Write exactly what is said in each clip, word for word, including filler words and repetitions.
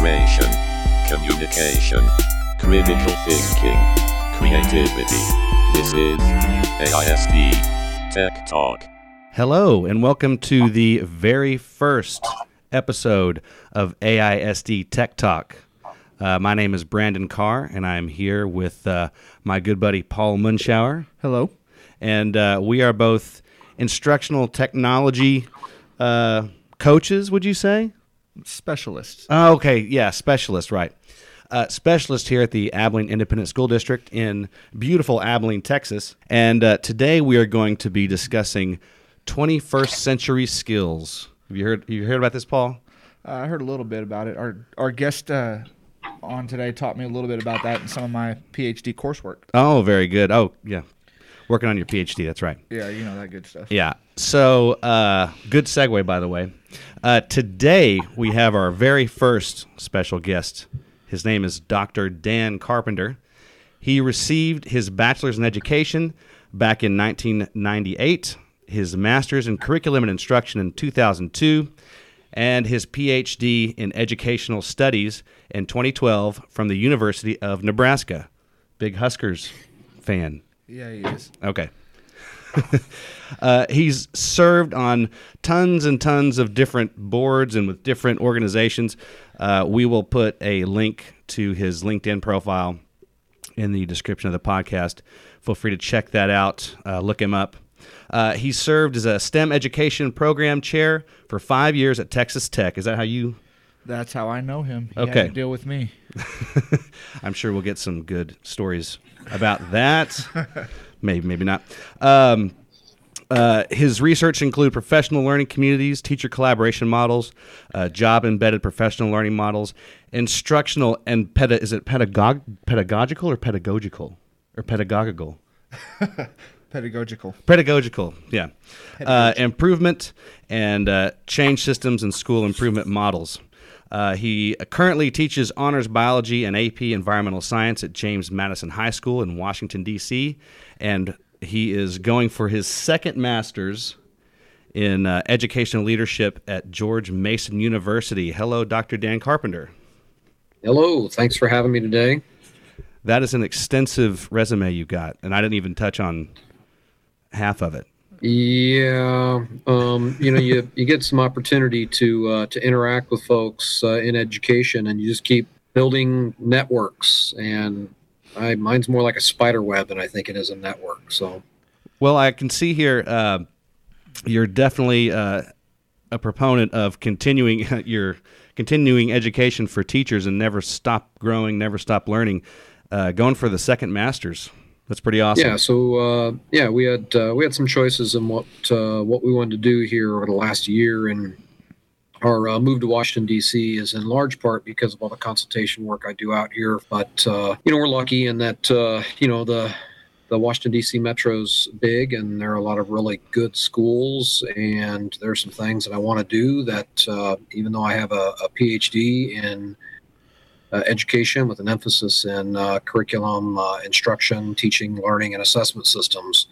collaboration, communication, critical thinking, creativity. This is A I S D Tech Talk. Hello, and welcome to the very first episode of A I S D Tech Talk. Uh, my name is Brandon Carr, and I'm here with uh, my good buddy Paul Munschauer. Hello. And uh, we are both instructional technology uh, coaches, would you say? Specialists. Oh, okay, yeah, specialist, right. Uh, specialist here at the Abilene Independent School District in beautiful Abilene, Texas. And uh, today we are going to be discussing twenty-first century skills. Have you heard, have you heard about this, Paul? Uh, I heard a little bit about it. Our our guest uh, on today taught me a little bit about that in some of my P H D coursework. Oh, very good. Oh, yeah. Working on your P H D, that's right. Yeah, you know that good stuff. Yeah. So, uh, good segue, by the way. Uh, today, we have our very first special guest. His name is Doctor Dan Carpenter. He received his bachelor's in education back in nineteen ninety-eight, his master's in curriculum and instruction in two thousand two, and his P H D in educational studies in twenty twelve from the University of Nebraska. Big Huskers fan. Yeah, he is. Okay. uh, he's served on tons and tons of different boards and with different organizations. Uh, we will put a link to his LinkedIn profile in the description of the podcast. Feel free to check that out. Uh, look him up. Uh, he served as a STEM education program chair for five years at Texas Tech. Is that how you... That's how I know him. He Okay. had to deal with me. I'm sure we'll get some good stories about that. Maybe, maybe not. Um, uh, his research include professional learning communities, teacher collaboration models, uh, job-embedded professional learning models, instructional and peda- is it pedagog- pedagogical or pedagogical or pedagogical? Pedagogical. Pedagogical, yeah. Uh, improvement and uh, change systems and school improvement models. Uh, he currently teaches honors biology and A P environmental science at James Madison High School in Washington, D C, and he is going for his second master's in uh, educational leadership at George Mason University. Hello, Doctor Dan Carpenter. Hello. Thanks for having me today. That is an extensive resume you got, and I didn't even touch on half of it. Yeah, um, you know, you, you get some opportunity to uh, to interact with folks uh, in education, and you just keep building networks. And I, mine's more like a spider web than I think it is a network. So, well, I can see here uh, you're definitely uh, a proponent of continuing your continuing education for teachers and never stop growing, never stop learning. Uh, going for the second master's. That's pretty awesome. Yeah. So uh, yeah, we had uh, we had some choices in what uh, what we wanted to do here over the last year, and our uh, move to Washington D C is in large part because of all the consultation work I do out here. But uh, you know, we're lucky in that uh, you know the the Washington D C metro's big, and there are a lot of really good schools, and there's some things that I want to do that uh, even though I have a, a P H D in Uh, education with an emphasis in uh, curriculum, uh, instruction, teaching, learning, and assessment systems.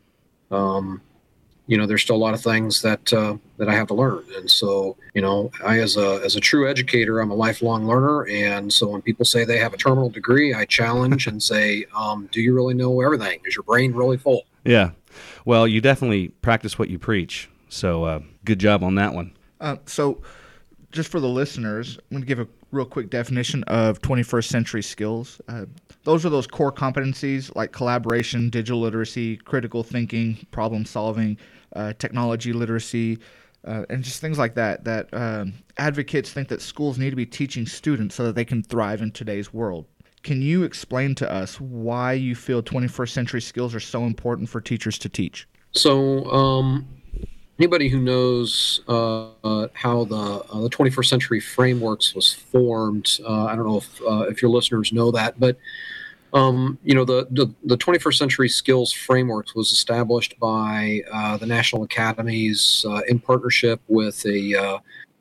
Um, you know, there's still a lot of things that uh, that I have to learn, and so you know, I as a as a true educator, I'm a lifelong learner, and so when people say they have a terminal degree, I challenge and say, um, "Do you really know everything? Is your brain really full?" Yeah. Well, you definitely practice what you preach, so uh, good job on that one. Uh, so, just for the listeners, I'm going to give a real quick definition of twenty-first century skills. Uh, those are those core competencies like collaboration, digital literacy, critical thinking, problem solving, uh, technology literacy, uh, and just things like that, that um, advocates think that schools need to be teaching students so that they can thrive in today's world. Can you explain to us why you feel twenty-first century skills are so important for teachers to teach? So, um, anybody who knows uh, uh, how the uh, the twenty-first century frameworks was formed, uh, I don't know if uh, if your listeners know that, but um, you know the, the the twenty-first century skills frameworks was established by uh, the National Academies uh, in partnership with a uh,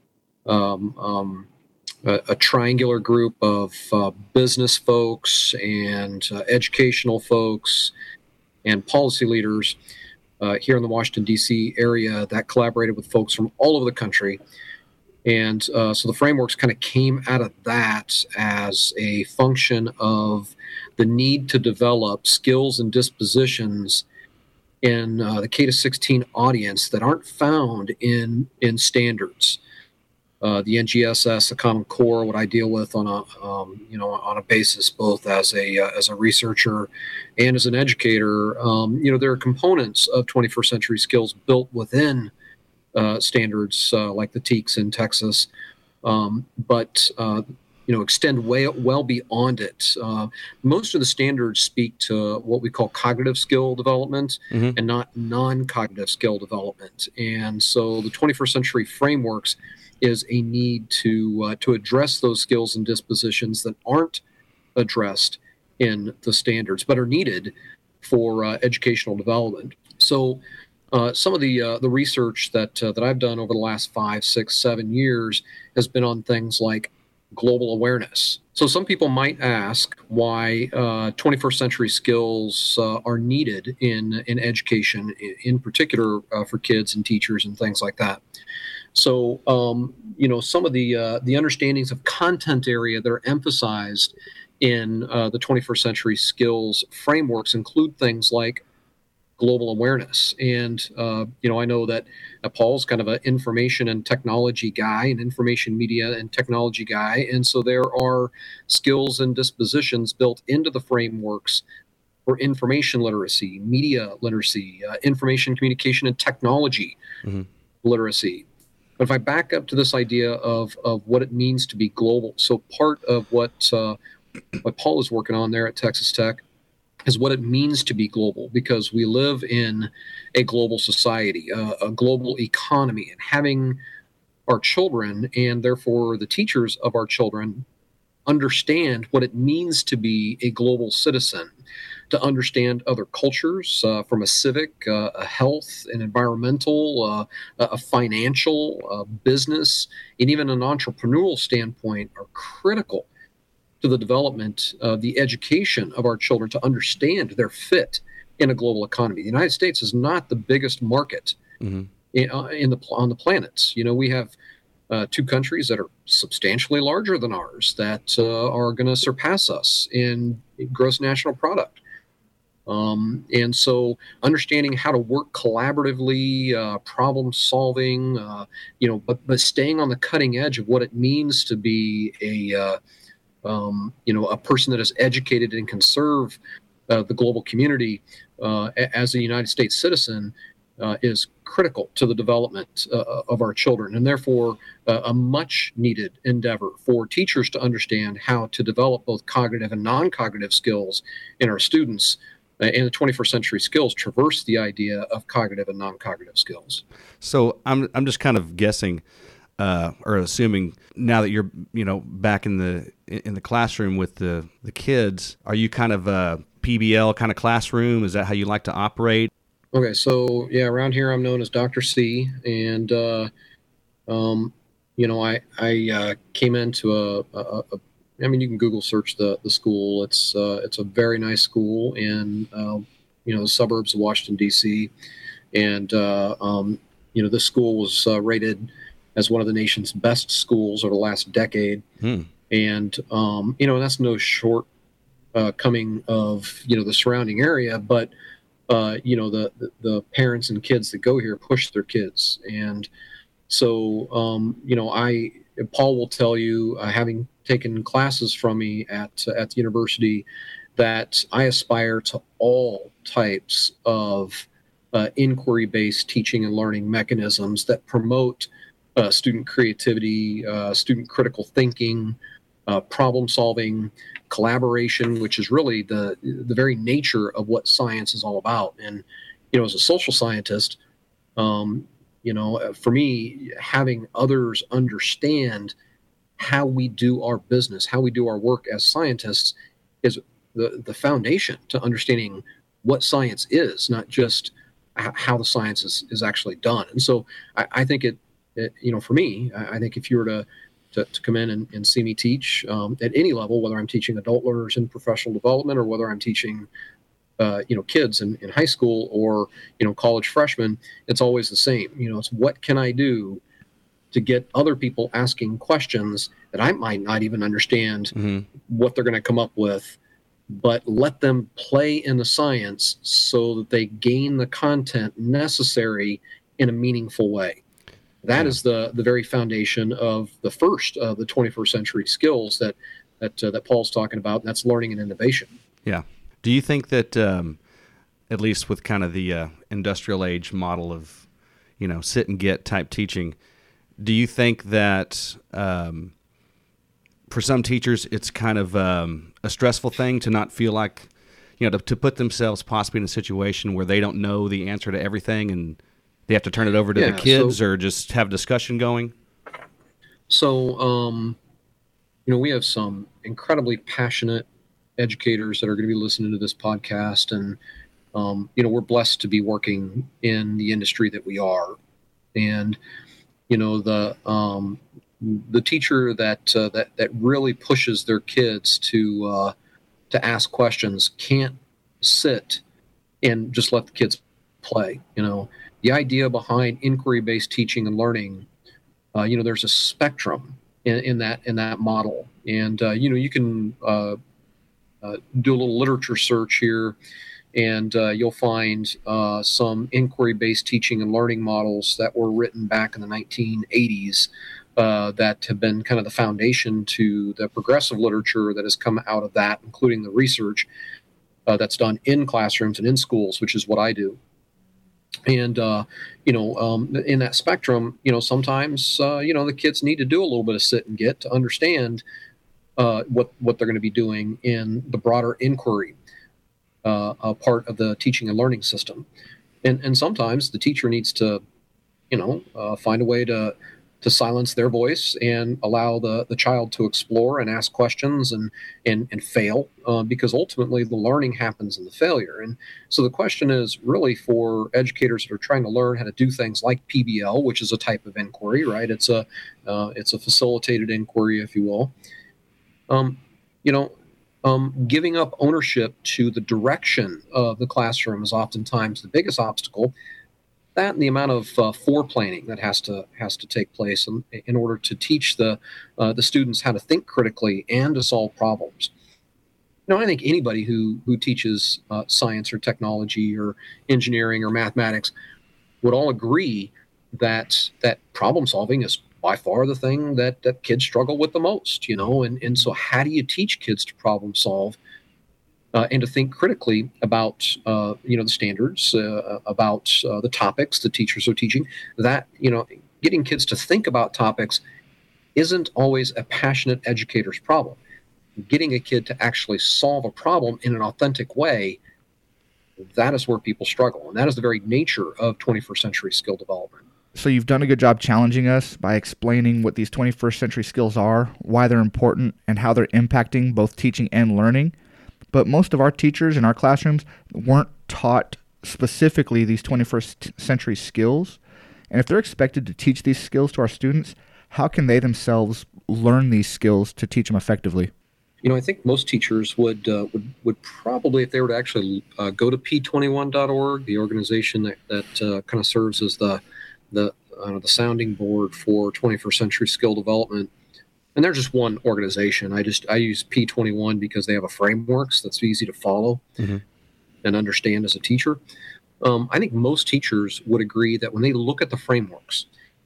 um, um, a, a triangular group of uh, business folks and uh, educational folks and policy leaders uh, here in the Washington, D C area that collaborated with folks from all over the country. And uh, so the frameworks kind of came out of that as a function of the need to develop skills and dispositions in uh, the K to sixteen audience that aren't found in in standards. Uh, the N G S S, the Common Core, what I deal with on a um, you know on a basis both as a uh, as a researcher and as an educator. Um, you know, there are components of twenty-first century skills built within uh, standards uh, like the T E A Cs in Texas, um, but uh, you know extend way well beyond it. Uh, most of the standards speak to what we call cognitive skill development mm-hmm. and not non-cognitive skill development. And so the twenty-first century frameworks is a need to uh, to address those skills and dispositions that aren't addressed in the standards, but are needed for uh, educational development. So, uh, some of the uh, the research that uh, that I've done over the last five, six, seven years has been on things like global awareness. So, some people might ask why uh, twenty-first century skills uh, are needed in in education, in particular uh, for kids and teachers and things like that. So, um, you know, some of the uh, the understandings of content area that are emphasized in uh, the twenty-first century skills frameworks include things like global awareness. And, uh, you know, I know that uh, Paul's kind of an information and technology guy, an information media and technology guy. And so there are skills and dispositions built into the frameworks for information literacy, media literacy, uh, information communication and technology mm-hmm. literacy. But if I back up to this idea of, of what it means to be global, so part of what uh, what Paul is working on there at Texas Tech is what it means to be global, because we live in a global society, uh, a global economy, and having our children and therefore the teachers of our children understand what it means to be a global citizen, to understand other cultures uh, from a civic, uh, a health, an environmental, uh, a financial, uh, business, and even an entrepreneurial standpoint are critical to the development of the education of our children to understand their fit in a global economy. The United States is not the biggest market mm-hmm. in, uh, in the on the planet. You know, we have uh, two countries that are substantially larger than ours that uh, are going to surpass us in gross national product. Um, and so understanding how to work collaboratively, uh, problem solving, uh, you know, but, but staying on the cutting edge of what it means to be a, uh, um, you know, a person that is educated and can serve uh, the global community uh, as a United States citizen uh, is critical to the development uh, of our children, and therefore uh, a much needed endeavor for teachers to understand how to develop both cognitive and non-cognitive skills in our students. And the twenty-first century skills traverse the idea of cognitive and non-cognitive skills. So I'm I'm just kind of guessing uh, or assuming now that you're you know back in the in the classroom with the, the kids, are you kind of a P B L kind of classroom? Is that how you like to operate? Okay, so yeah, around here I'm known as Doctor C, and uh, um, you know I I uh, came into a, a, a I mean, you can Google search the the school. It's uh, it's a very nice school in uh, you know the suburbs of Washington D C, and uh, um, you know this school was uh, rated as one of the nation's best schools over the last decade. Hmm. And um, you know that's no short uh, coming of you know the surrounding area, but uh, you know the, the the parents and kids that go here push their kids, and so um, you know I Paul will tell you, uh, having taken classes from me at uh, at the university, that I aspire to all types of uh, inquiry-based teaching and learning mechanisms that promote uh, student creativity, uh, student critical thinking, uh, problem solving, collaboration, which is really the the very nature of what science is all about. And you know, as a social scientist, um, you know, for me, having others understand how we do our business, how we do our work as scientists is the, the foundation to understanding what science is, not just how the science is, is actually done. And so I, I think it, it, you know, for me, I, I think if you were to, to, to come in and, and see me teach um, at any level, whether I'm teaching adult learners in professional development or whether I'm teaching Uh, you know, kids in, in high school or, you know, college freshmen, it's always the same. You know, it's what can I do to get other people asking questions that I might not even understand Mm-hmm. what they're going to come up with, but let them play in the science so that they gain the content necessary in a meaningful way. That Yeah. is the the very foundation of the first of the twenty-first century skills that that uh, that Paul's talking about. And that's learning and innovation. Yeah. Do you think that, um, at least with kind of the uh, industrial age model of, you know, sit and get type teaching, do you think that um, for some teachers it's kind of um, a stressful thing to not feel like, you know, to, to put themselves possibly in a situation where they don't know the answer to everything and they have to turn it over to Yeah, the kids so- or just have discussion going? So, um, you know, we have some incredibly passionate educators that are going to be listening to this podcast, and um, you know, we're blessed to be working in the industry that we are. And you know, the um, the teacher that uh, that that really pushes their kids to uh, to ask questions can't sit and just let the kids play. You know, the idea behind inquiry-based teaching and learning, uh, you know, there's a spectrum in, in that in that model, and uh, you know, you can uh, uh, do a little literature search here, and uh, you'll find uh, some inquiry-based teaching and learning models that were written back in the nineteen eighties uh, that have been kind of the foundation to the progressive literature that has come out of that, including the research uh, that's done in classrooms and in schools, which is what I do. And, uh, you know, um, in that spectrum, you know, sometimes, uh, you know, the kids need to do a little bit of sit and get to understand uh, what, what they're going to be doing in the broader inquiry uh, a part of the teaching and learning system. And, and sometimes the teacher needs to, you know, uh, find a way to, to silence their voice and allow the, the child to explore and ask questions and, and, and fail, uh, because ultimately the learning happens in the failure. And so the question is really for educators that are trying to learn how to do things like P B L, which is a type of inquiry, right? It's a, uh, it's a facilitated inquiry, if you will. Um, you know, um, giving up ownership to the direction of the classroom is oftentimes the biggest obstacle. That and the amount of uh, foreplanning that has to has to take place in, in order to teach the uh, the students how to think critically and to solve problems. You know, I think anybody who who teaches uh, science or technology or engineering or mathematics would all agree that that problem solving is by far the thing that that kids struggle with the most. You know, and and so how do you teach kids to problem solve? Uh, and to think critically about, uh, you know, the standards, uh, about uh, the topics the teachers are teaching. That, you know, getting kids to think about topics isn't always a passionate educator's problem. Getting a kid to actually solve a problem in an authentic way, that is where people struggle. And that is the very nature of twenty-first century skill development. So you've done a good job challenging us by explaining what these twenty-first century skills are, why they're important, and how they're impacting both teaching and learning. But most of our teachers in our classrooms weren't taught specifically these twenty-first century skills. And if they're expected to teach these skills to our students, how can they themselves learn these skills to teach them effectively? You know, I think most teachers would uh, would would probably, if they were to actually uh, go to P twenty-one dot org, the organization that that uh, kind of serves as the the uh, the sounding board for twenty-first century skill development. And they're just one organization. I just I use P twenty-one because they have a frameworks that's easy to follow Mm-hmm. and understand as a teacher. Um, I think most teachers would agree that when they look at the frameworks,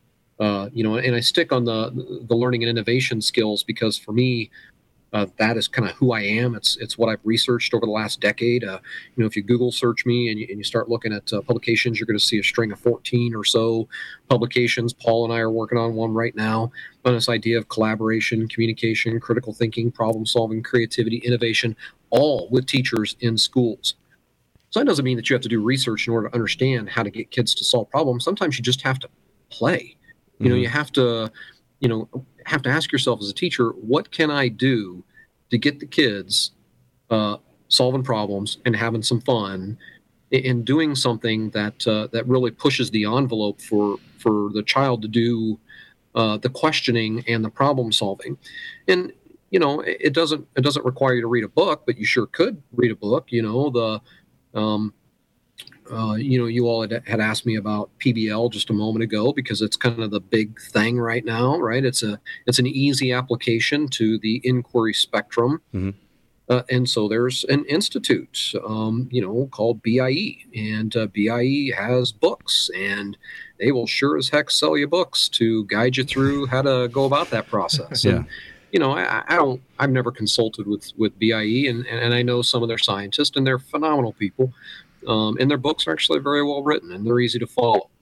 uh, you know, and I stick on the the learning and innovation skills because for me, uh, that is kind of who I am. It's it's what I've researched over the last decade. Uh, you know, if you Google search me and you, and you start looking at uh, publications, you're going to see a string of fourteen or so publications. Paul and I are working on one right now on this idea of collaboration, communication, critical thinking, problem solving, creativity, innovation, all with teachers in schools. So that doesn't mean that you have to do research in order to understand how to get kids to solve problems. Sometimes you just have to play. You know, Mhm. you have to, you know, have to ask yourself as a teacher, what can I do to get the kids uh, solving problems and having some fun in doing something that uh, that really pushes the envelope for for the child to do uh, the questioning and the problem solving. And you know, it, it doesn't it doesn't require you to read a book, but you sure could read a book. You know, the um, uh, you know, you all had, had asked me about P B L just a moment ago because it's kind of the big thing right now, right? It's a it's an easy application to the inquiry spectrum. Mm-hmm. Uh, and so there's an institute, um, you know, called B I E, and uh, B I E has books, and they will sure as heck sell you books to guide you through how to go about that process. Yeah. And, you know, I, I don't, I've never consulted with, with B I E, and, and I know some of their scientists, and they're phenomenal people. Um, and their books are actually very well written, and they're easy to follow.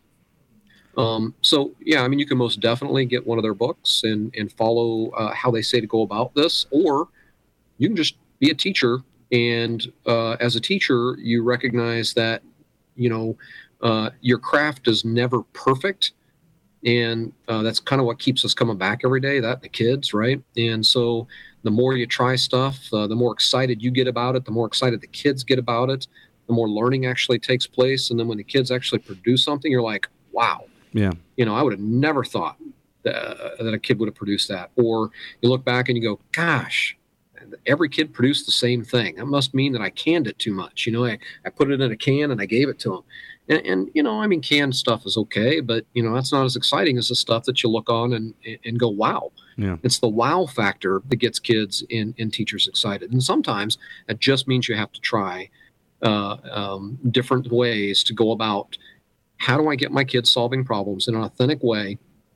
Um, so, yeah, I mean, you can most definitely get one of their books and, and follow uh, how they say to go about this, or you can just be a teacher, and uh, as a teacher, you recognize that, you know, uh, your craft is never perfect, and uh, that's kind of what keeps us coming back every day, that the kids, right? And so the more you try stuff, uh, the more excited you get about it, the more excited the kids get about it, the more learning actually takes place, and then when the kids actually produce something, you're like, wow. Yeah. You know, I would have never thought that, uh, that a kid would have produced that. Or you look back and you go, gosh, every kid produced the same thing. That must mean that I canned it too much. You know, I, I put it in a can and I gave it to them. And, and, you know, I mean, canned stuff is okay, but, you know, that's not as exciting as the stuff that you look on and, and go, wow. Yeah. It's the wow factor that gets kids and, and teachers excited. And sometimes that just means you have to try uh, um, different ways to go about how do I get my kids solving problems in an authentic way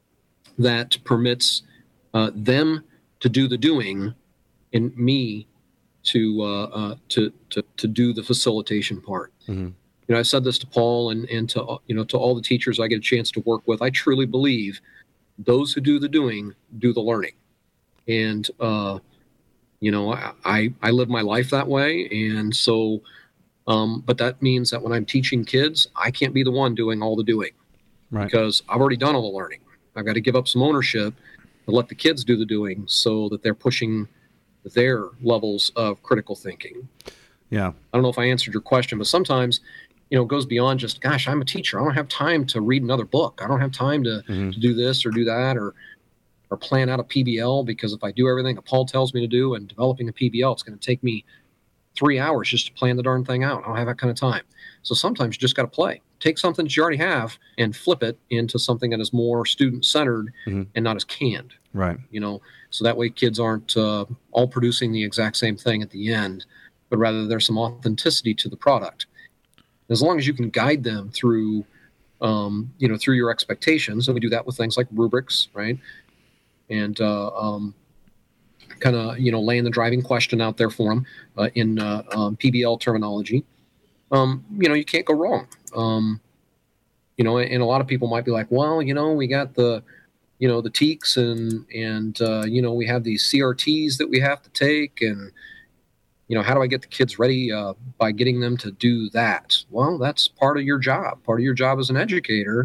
that permits uh, them to do the doing and me to uh, uh, to, to to do the facilitation part. Mm-hmm. You know, I said this to Paul and and to you know to all the teachers I get a chance to work with. I truly believe those who do the doing do the learning, and uh, you know I, I I live my life that way, and so. Um, but that means that when I'm teaching kids, I can't be the one doing all the doing, Right. because I've already done all the learning. I've got to give up some ownership to let the kids do the doing so that they're pushing their levels of critical thinking. Yeah. I don't know if I answered your question, but sometimes, you know, it goes beyond just, gosh, I'm a teacher. I don't have time to read another book. I don't have time to, Mm-hmm. to do this or do that or or plan out a P B L, because if I do everything that Paul tells me to do and developing a P B L, it's going to take me three hours just to plan the darn thing out. I don't have that kind of time. So sometimes you just got to play. Take something that you already have and flip it into something that is more student-centered Mm-hmm. and not as canned. Right. You know, so that way kids aren't uh, all producing the exact same thing at the end, but rather there's some authenticity to the product. As long as you can guide them through, um, you know, through your expectations, and we do that with things like rubrics, right? And uh, um, kind of, you know, laying the driving question out there for them uh, in uh, um, P B L terminology. Um, you know, you can't go wrong. Um, you know, and a lot of people might be like, well, you know, we got the, you know, the T E Ks and, and uh, you know, we have these C R Ts that we have to take. And, you know, how do I get the kids ready uh, by getting them to do that? Well, that's part of your job. Part of your job as an educator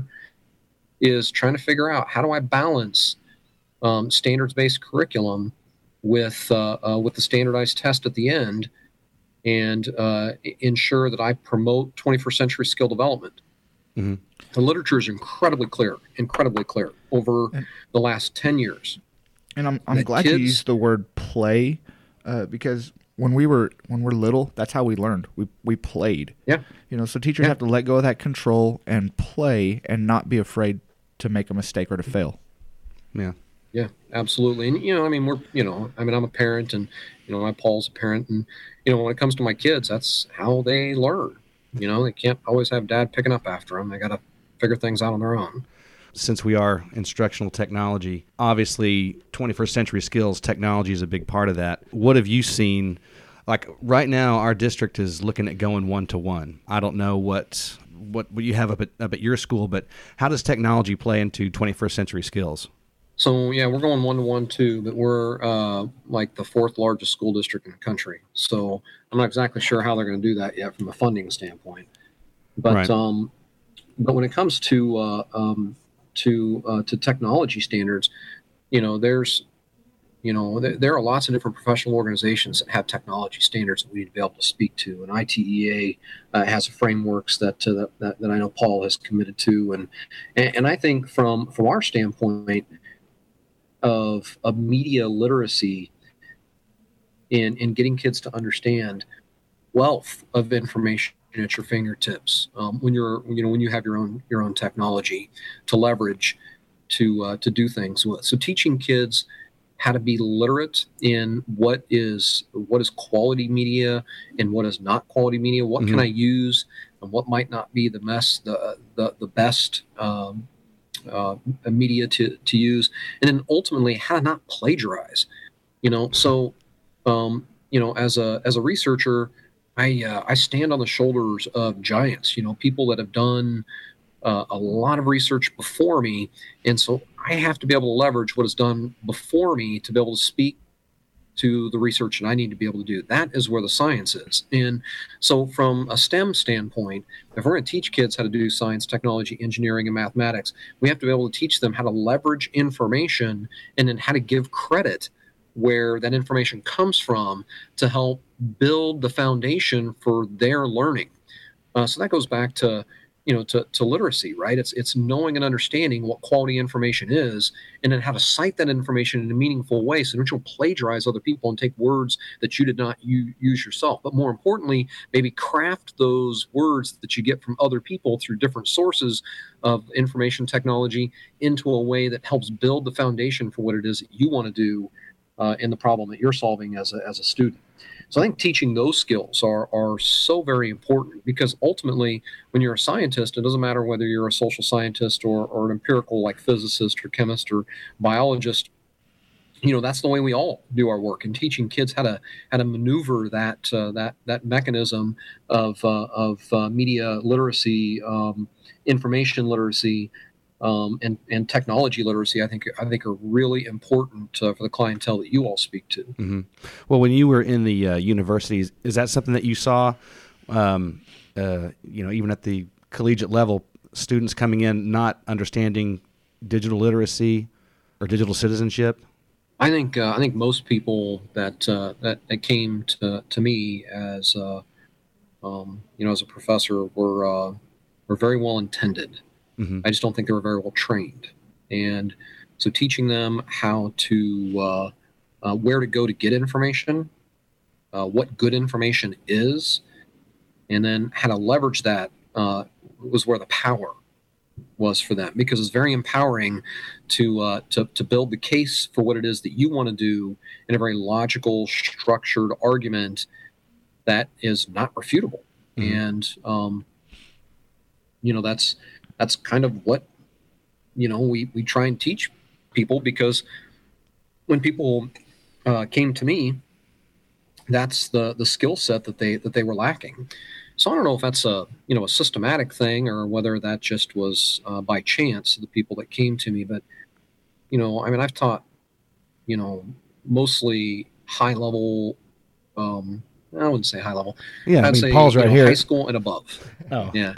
is trying to figure out, how do I balance um, standards-based curriculum with uh, uh, with the standardized test at the end, and uh, ensure that I promote twenty-first century skill development. Mm-hmm. The literature is incredibly clear, incredibly clear over the last ten years. And I'm I'm That glad you kids- used the word play, uh, because when we were when we're little, that's how we learned. We we played. Yeah. You know, so teachers Yeah. have to let go of that control and play, and not be afraid to make a mistake or to fail. Yeah. Yeah, absolutely. And, you know, I mean, we're, you know, I mean, I'm a parent, and, you know, my Paul's a parent, and, you know, when it comes to my kids, that's how they learn. You know, they can't always have dad picking up after them. They got to figure things out on their own. Since we are instructional technology, obviously twenty-first century skills, technology is a big part of that. What have you seen? Like right now, our district is looking at going one-to-one. I don't know what what, what you have up at, up at your school, but how does technology play into twenty-first century skills? So, yeah, we're going one-to-one too, but we're uh, like the fourth largest school district in the country. So I'm not exactly sure how they're going to do that yet from a funding standpoint. But Right. um, but when it comes to uh, um, to uh, to technology standards, you know, there's you know there, there are lots of different professional organizations that have technology standards that we need to be able to speak to. And I T E A uh, has frameworks that, uh, that that I know Paul has committed to, and and, and I think from from our standpoint of of media literacy in in getting kids to understand wealth of information at your fingertips um, when you're, you know, when you have your own your own technology to leverage to uh, to do things with. So teaching kids how to be literate in what is what is quality media and what is not quality media. What mm-hmm. can I use and what might not be the best the the, the best um, uh, media to to use, and then ultimately how to not plagiarize. You know, so um, you know, as a as a researcher, I uh, I stand on the shoulders of giants. You know, people that have done uh, a lot of research before me, and so I have to be able to leverage what is done before me to be able to speak to the research that I need to be able to do. That is where the science is. And so from a STEM standpoint, if we're going to teach kids how to do science, technology, engineering, and mathematics, we have to be able to teach them how to leverage information and then how to give credit where that information comes from to help build the foundation for their learning. Uh, so that goes back to, you know, to, to literacy, right? It's it's knowing and understanding what quality information is, and then how to cite that information in a meaningful way so that you'll plagiarize other people and take words that you did not u- use yourself. But more importantly, maybe craft those words that you get from other people through different sources of information technology into a way that helps build the foundation for what it is that you want to do uh, in the problem that you're solving as a, as a student. So I think teaching those skills are are so very important, because ultimately, when you're a scientist, it doesn't matter whether you're a social scientist or, or an empirical like physicist or chemist or biologist. You know, that's the way we all do our work. And teaching kids how to how to maneuver that uh, that that mechanism of uh, of uh, media literacy, um, information literacy, um, and and technology literacy, I think I think are really important uh, for the clientele that you all speak to. Mm-hmm. Well, when you were in the uh, universities, is that something that you saw, um, uh, you know, even at the collegiate level, students coming in not understanding digital literacy or digital citizenship? I think uh, I think most people that uh, that, that came to, to me as uh, um, you know as a professor were uh, were very well intended. Mm-hmm. I just don't think they were very well trained. And so teaching them how to, uh, uh, where to go to get information, uh, what good information is, and then how to leverage that uh, was where the power was for them. Because it's very empowering to, uh, to, to build the case for what it is that you want to do in a very logical, structured argument that is not refutable. Mm-hmm. And, um, you know, that's, That's kind of what, you know, we, we try and teach people, because when people uh, came to me, that's the, the skill set that they that they were lacking. So I don't know if that's a, you know, a systematic thing or whether that just was uh, by chance, the people that came to me. But, you know, I mean, I've taught, you know, mostly high level, um, I wouldn't say high level. Yeah, I'd I mean, say, Paul's right you know, here. high school and above. Oh. Yeah.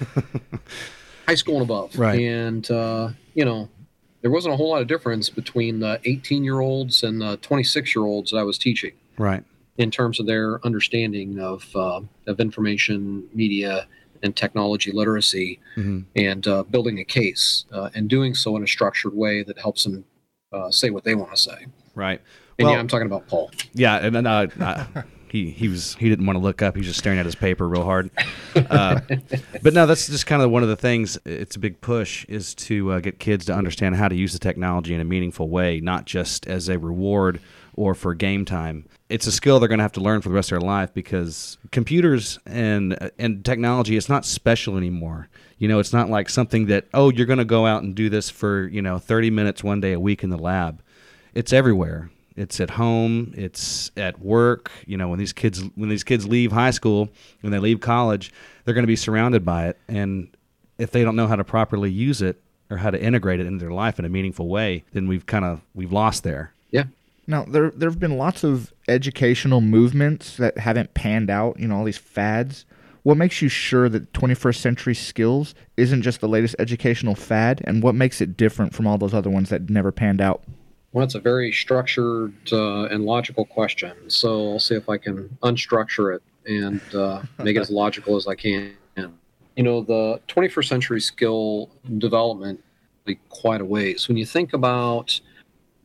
High school and above. Right. And, uh, you know, there wasn't a whole lot of difference between the eighteen-year-olds and the twenty-six-year-olds that I was teaching. Right. In terms of their understanding of uh, of information, media, and technology literacy, mm-hmm. and uh, building a case, uh, and doing so in a structured way that helps them uh, say what they want to say. Right. And well, yeah, I'm talking about Paul. Yeah, and then uh, uh, he he was he didn't want to look up. He was just staring at his paper real hard. Uh, but no, that's just kind of one of the things. It's a big push is to uh, get kids to understand how to use the technology in a meaningful way, not just as a reward or for game time. It's a skill they're going to have to learn for the rest of their life, because computers and and technology, it's not special anymore. You know, it's not like something that, oh, you're going to go out and do this for, you know, thirty minutes one day a week in the lab. It's everywhere. It's at home. It's at work. You know, when these kids when these kids leave high school, when they leave college, they're going to be surrounded by it. And if they don't know how to properly use it or how to integrate it into their life in a meaningful way, then we've kind of we've lost there. Yeah. Now, there there have been lots of educational movements that haven't panned out, you know, all these fads. What makes you sure that twenty-first century skills isn't just the latest educational fad, and what makes it different from all those other ones that never panned out? Well, it's a very structured uh, and logical question, so I'll see if I can unstructure it and uh, make it as logical as I can. You know, the twenty-first century skill development, like, quite a ways. When you think about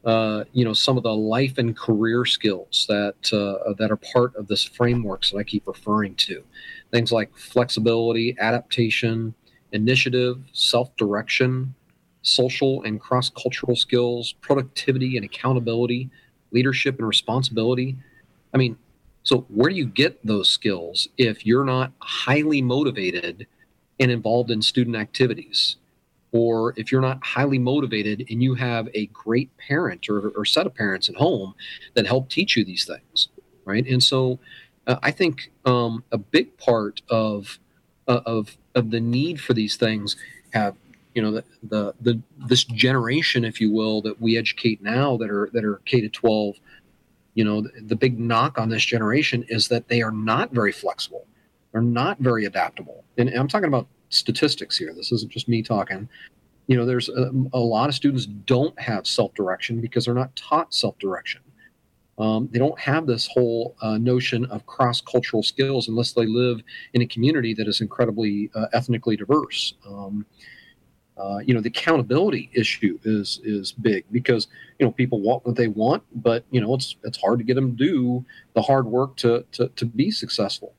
uh, you know, some of the life and career skills that uh, that are part of this frameworks that I keep referring to. Things like flexibility, adaptation, initiative, self-direction, social and cross-cultural skills, productivity and accountability, leadership and responsibility. I mean, so where do you get those skills if you're not highly motivated and involved in student activities? Or if you're not highly motivated and you have a great parent or, or set of parents at home that help teach you these things, right? And so uh, I think um, a big part of, uh, of of the need for these things have, you know, the, the the this generation, if you will, that we educate now that are that are K to twelve. You know, the, the big knock on this generation is that they are not very flexible. They're not very adaptable. And, and I'm talking about statistics here. This isn't just me talking. You know, there's a, a lot of students don't have self-direction because they're not taught self-direction. Um, they don't have this whole uh, notion of cross-cultural skills unless they live in a community that is incredibly uh, ethnically diverse. Um, uh, you know, the accountability issue is is big because, you know, people want what they want, but, you know, it's it's hard to get them to do the hard work to to, to be successful.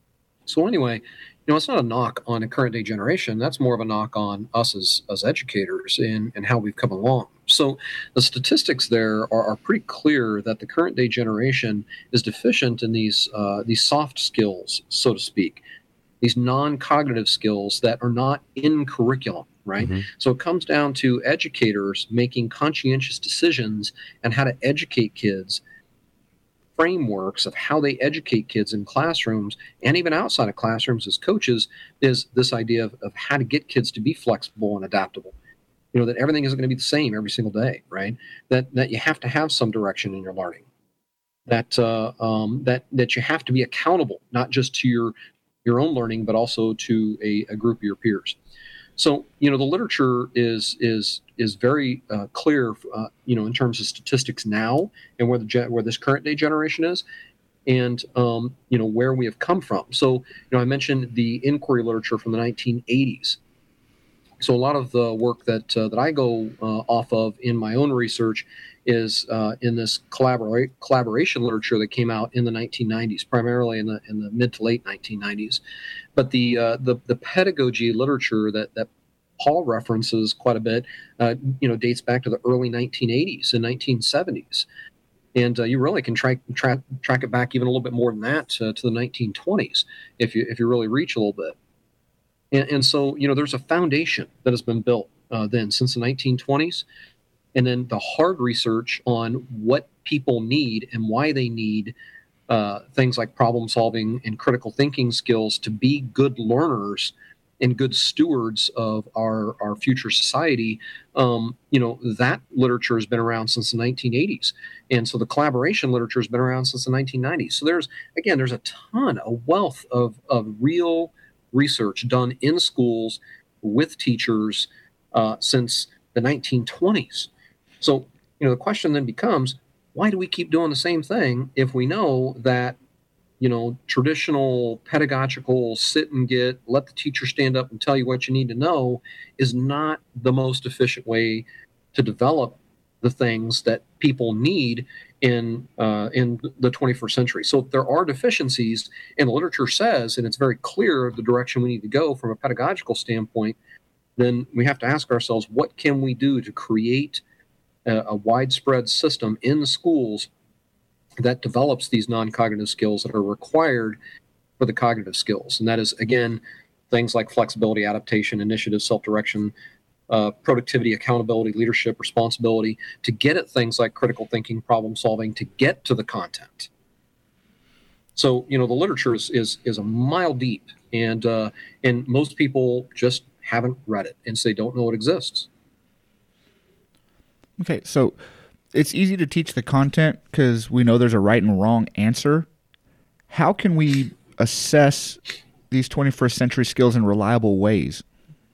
So anyway, you know, it's not a knock on a current day generation. That's more of a knock on us as, as educators and, and how we've come along. So the statistics there are, are pretty clear that the current day generation is deficient in these uh, these soft skills, so to speak, these non-cognitive skills that are not in curriculum, right? Mm-hmm. So it comes down to educators making conscientious decisions on how to educate kids, frameworks of how they educate kids in classrooms and even outside of classrooms as coaches is this idea of, of how to get kids to be flexible and adaptable. You know, that everything isn't going to be the same every single day, right? That that you have to have some direction in your learning. That uh, um, that that you have to be accountable, not just to your your own learning, but also to a, a group of your peers. So, you know, the literature is is is very uh, clear, uh, you know, in terms of statistics now and where the ge- where this current day generation is, and um, you know, where we have come from. So, you know, I mentioned the inquiry literature from the nineteen eighties. So a lot of the work that uh, that I go uh, off of in my own research is uh, in this collabora- collaboration literature that came out in the nineteen nineties, primarily in the in the mid to late nineteen nineties. But the uh, the, the pedagogy literature that that Paul references quite a bit, uh, you know, dates back to the early nineteen eighties and nineteen seventies. And uh, you really can track, track track it back even a little bit more than that uh, to the nineteen twenties if you if you really reach a little bit. And, and so, you know, there's a foundation that has been built uh, then since the nineteen twenties. And then the hard research on what people need and why they need uh, things like problem solving and critical thinking skills to be good learners and good stewards of our, our future society. Um, you know, that literature has been around since the nineteen eighties. And so the collaboration literature has been around since the nineteen nineties. So there's, again, there's a ton, a wealth of, of real research done in schools with teachers uh, since the nineteen twenties. So, you know, the question then becomes, why do we keep doing the same thing if we know that, you know, traditional pedagogical sit and get, let the teacher stand up and tell you what you need to know is not the most efficient way to develop the things that people need in uh, in the twenty-first century. So there are deficiencies, and the literature says, and it's very clear the direction we need to go from a pedagogical standpoint, then we have to ask ourselves, what can we do to create a, a widespread system in schools that develops these non-cognitive skills that are required for the cognitive skills? And that is, again, things like flexibility, adaptation, initiative, self-direction, Uh, productivity, accountability, leadership, responsibility, to get at things like critical thinking, problem solving, to get to the content. So, you know, the literature is is, is a mile deep, and uh, and most people just haven't read it, and so they don't know it exists. Okay, so it's easy to teach the content because we know there's a right and wrong answer. How can we assess these twenty-first century skills in reliable ways?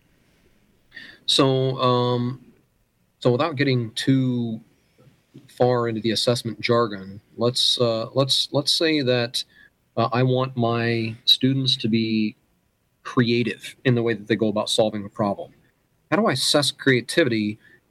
So, um, so without getting too far into the assessment jargon, let's uh, let's let's say that uh, I want my students to be creative in the way that they go about solving a problem. How do I assess creativity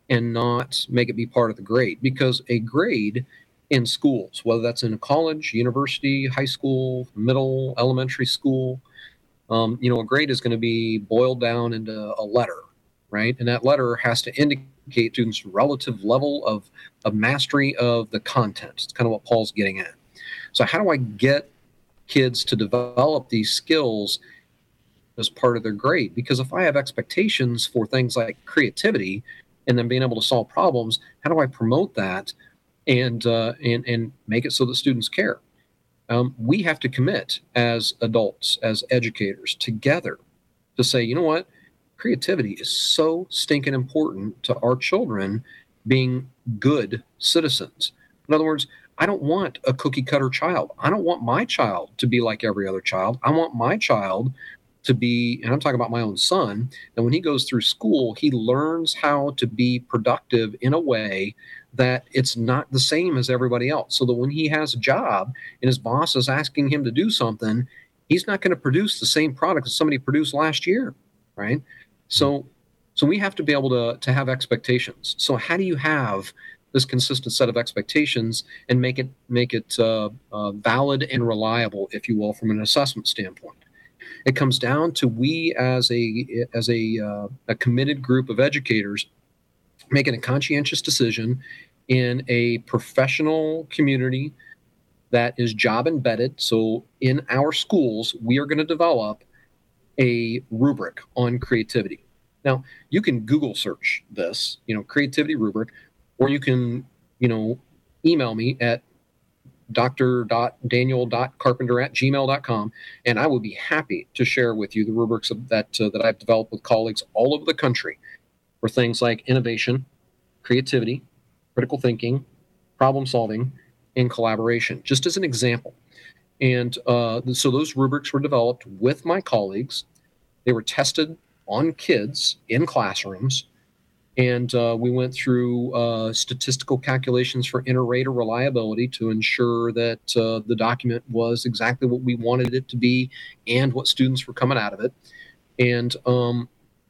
and not make it be part of the grade. Because a grade in schools, whether that's in a college, university, high school, middle, elementary school, um, you know, a grade is going to be boiled down into a letter, right? And that letter has to indicate students' relative level of, of mastery of the content. It's kind of what Paul's getting at. So how do I get kids to develop these skills as part of their grade? Because if I have expectations for things like creativity and then being able to solve problems, how do I promote that and uh, and and make it so that students care? Um, we have to commit as adults, as educators, together to say, you know what, creativity is so stinking important to our children being good citizens. In other words, I don't want a cookie cutter child. I don't want my child to be like every other child. I want my child to be, and I'm talking about my own son, and when he goes through school, he learns how to be productive in a way that it's not the same as everybody else. So that when he has a job and his boss is asking him to do something, he's not going to produce the same product as somebody produced last year, right? So, so we have to be able to, to have expectations. So how do you have this consistent set of expectations and make it make it uh, uh, valid and reliable, if you will, from an assessment standpoint? It comes down to we as a as a, uh, a committed group of educators making a conscientious decision in a professional community that is job embedded. So in our schools, we are going to develop a rubric on creativity. Now, you can Google search this, you know, creativity rubric, or you can, you know, email me at dr.daniel.carpenter at gmail.com, and I would be happy to share with you the rubrics of that uh, that I've developed with colleagues all over the country for things like innovation, creativity, critical thinking, problem solving, and collaboration, just as an example. And uh, so those rubrics were developed with my colleagues. They were tested on kids in classrooms. And uh, we went through uh, statistical calculations for inter-rater reliability to ensure that uh, the document was exactly what we wanted it to be and what students were coming out of it. And um,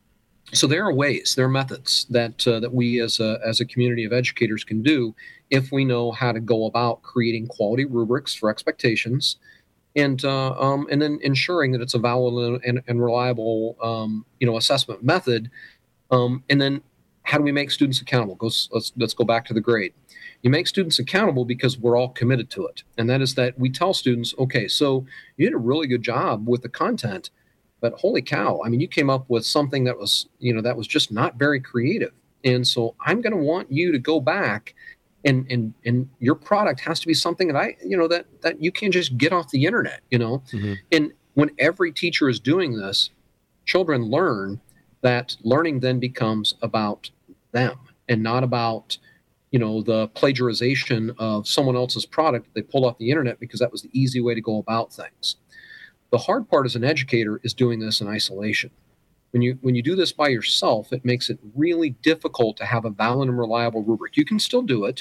so there are ways, there are methods that uh, that we as a, as a community of educators can do if we know how to go about creating quality rubrics for expectations, and uh, um, and then ensuring that it's a valid and, and reliable um, you know assessment method, um, and then how do we make students accountable? Go, let's, let's go back to the grade. You make students accountable because we're all committed to it. And that is that we tell students, okay, so you did a really good job with the content, but holy cow, I mean, you came up with something that was, you know, that was just not very creative. And so I'm going to want you to go back and, and, and your product has to be something that I, you know, that, that you can't just get off the internet, you know? Mm-hmm. And when every teacher is doing this, children learn that learning then becomes about them and not about, you know, the plagiarization of someone else's product that they pulled off the internet because that was the easy way to go about things. The hard part as an educator is doing this in isolation. When you when you do this by yourself, it makes it really difficult to have a valid and reliable rubric. You can still do it,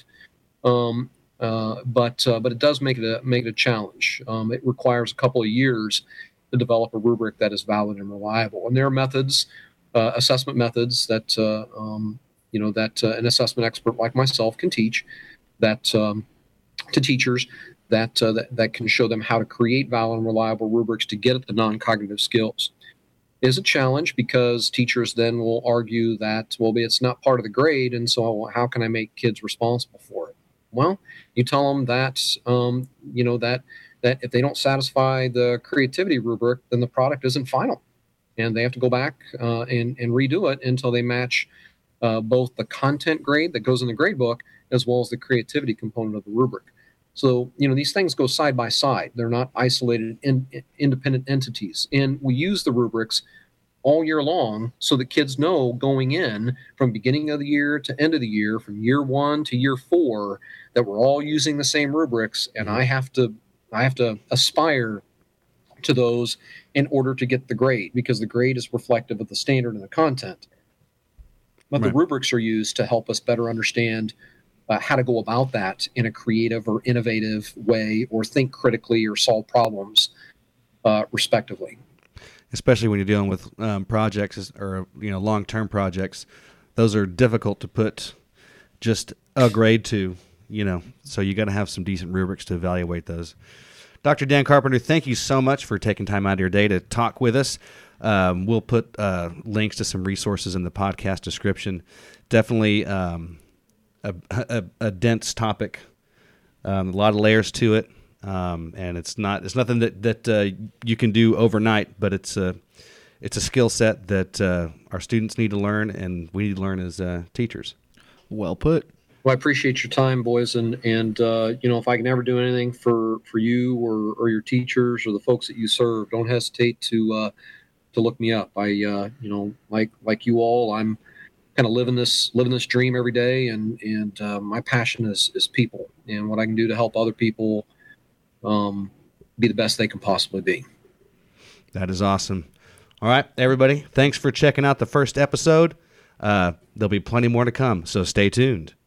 um, uh, but uh, but it does make it a make it a challenge. Um, it requires a couple of years to develop a rubric that is valid and reliable. And there are methods, uh, assessment methods that uh, um, you know, that uh, an assessment expert like myself can teach that um, to teachers that, uh, that that can show them how to create valid and reliable rubrics to get at the non-cognitive skills. It is a challenge because teachers then will argue that, well, it's not part of the grade, and so how can I make kids responsible for it? Well, you tell them that, um, you know, that that if they don't satisfy the creativity rubric, then the product isn't final, and they have to go back uh, and, and redo it until they match Uh, both the content grade that goes in the grade book as well as the creativity component of the rubric. So, you know, these things go side by side. They're not isolated in, in, independent entities. And we use the rubrics all year long so that kids know going in from beginning of the year to end of the year, from year one to year four, that we're all using the same rubrics, and I have to I have to aspire to those in order to get the grade, because the grade is reflective of the standard and the content. But right. The rubrics are used to help us better understand uh, how to go about that in a creative or innovative way, or think critically or solve problems, uh, respectively. Especially when you're dealing with um, projects or, you know, long-term projects, those are difficult to put just a grade to, you know, so you got to have some decent rubrics to evaluate those. Doctor Dan Carpenter, thank you so much for taking time out of your day to talk with us. Um, we'll put uh, links to some resources in the podcast description. Definitely um, a, a, a dense topic, um, a lot of layers to it, um, and it's not it's nothing that that uh, you can do overnight, but it's a it's a skill set that uh, our students need to learn, and we need to learn as uh, teachers. Well put. Well, I appreciate your time, boys, and and uh, you know, if I can ever do anything for for you or or your teachers or the folks that you serve, don't hesitate to uh, to look me up. I uh, you know, like like you all, I'm kind of living this living this dream every day, and and uh, my passion is is people, and what I can do to help other people um, be the best they can possibly be. That is awesome. All right, everybody, thanks for checking out the first episode. Uh, there'll be plenty more to come, so stay tuned.